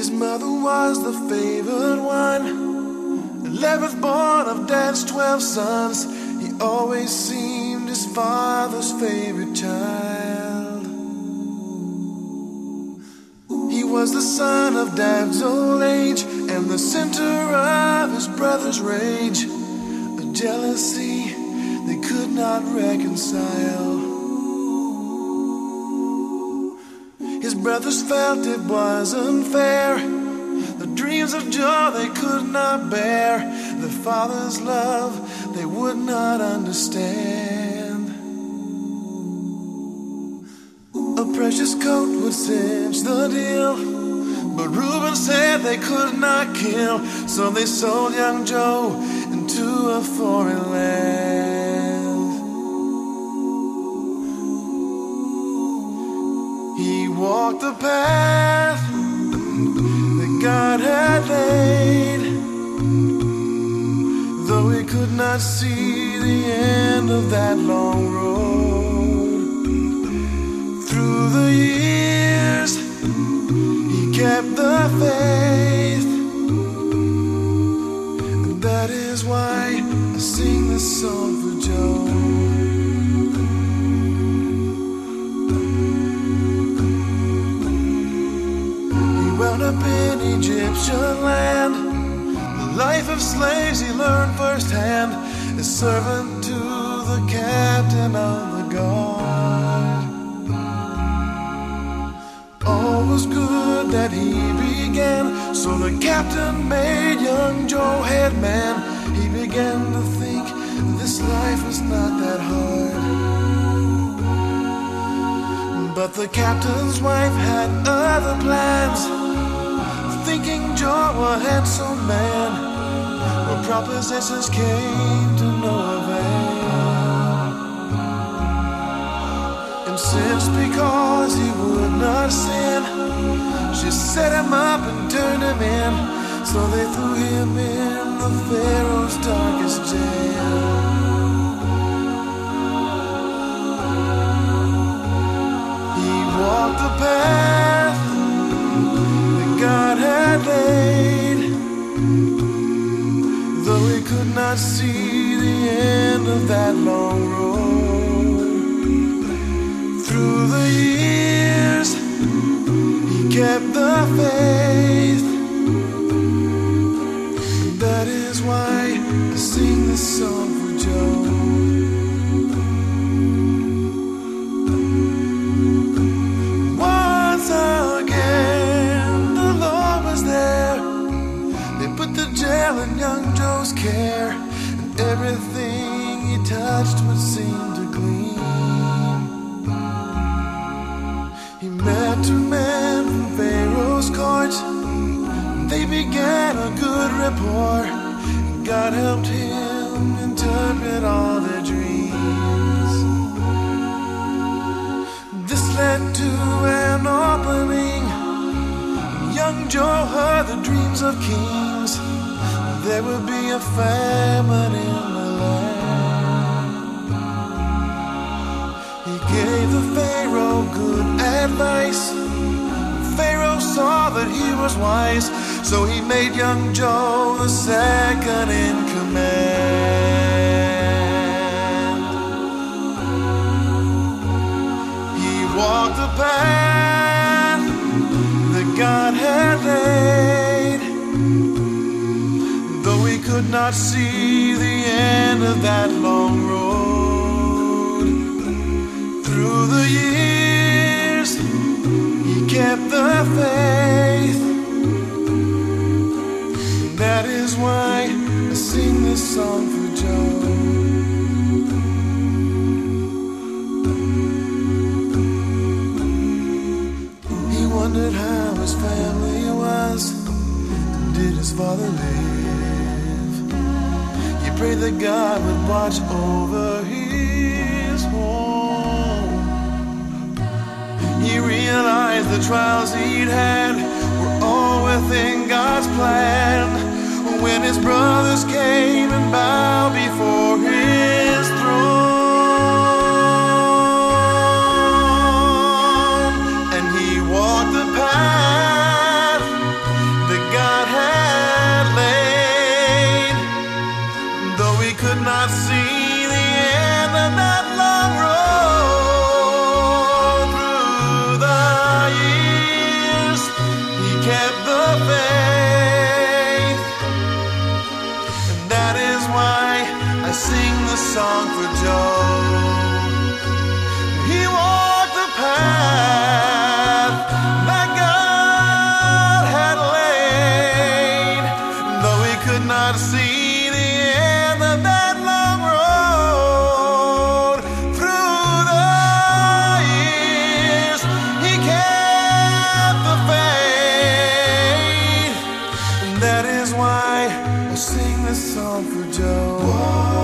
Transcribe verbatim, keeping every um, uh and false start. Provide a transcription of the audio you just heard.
His mother was the favored one, eleventh born of Dad's twelve sons. He always seemed his father's favorite child. He was the son of Dad's old age and the center of his brother's rage, a jealousy they could not reconcile. His brothers felt it was unfair, the dreams of joy they could not bear, the father's love they would not understand. A precious coat would cinch the deal, but Reuben said they could not kill, so they sold young Joe into a foreign land. He walked the path that God had laid, though he could not see the end of that long road. Through the years, he kept the faith, and that is why I sing this song for Joe. Wound up in Egyptian land, the life of slaves he learned firsthand, as servant to the captain of the guard. All was good that he began, so the captain made young Joe head man. He began to think this life was not that hard. But the captain's wife had other plans, thinking Joe a handsome man, but propositions came to no avail. And since because he would not sin, she set him up and turned him in, so they threw him in the Pharaoh's darkest jail. He walked the path God had laid, though he could not see the end of that long road. Through the years, he kept the faith, and that is why I sing this song for Joe. In young Joe's care, and everything he touched would seem to gleam. He met two men from Pharaoh's court, and they began a good rapport, and God helped him interpret all their dreams. This led to an opening. Young Joe heard the dreams of kings. There would be a famine in the land. He gave the Pharaoh good advice. Pharaoh saw that he was wise, so he made young Joe the second in command. He walked the path that God had laid, though he could not see the end of that long road. Through the years, he kept the faith. That is why I sing this song for Joe. He wondered how his family was, and did his father live? He prayed that God would watch over his home. He realized the trials he'd had were all within God's plan. When his brothers came and bowed before his throne, and he walked the path kept the faith. And that is why I sing the song for Joe. He walked the path that God had laid, though he could not see the end of that long road. Through the years, he kept the faith, and that is why I sing this song for Joe.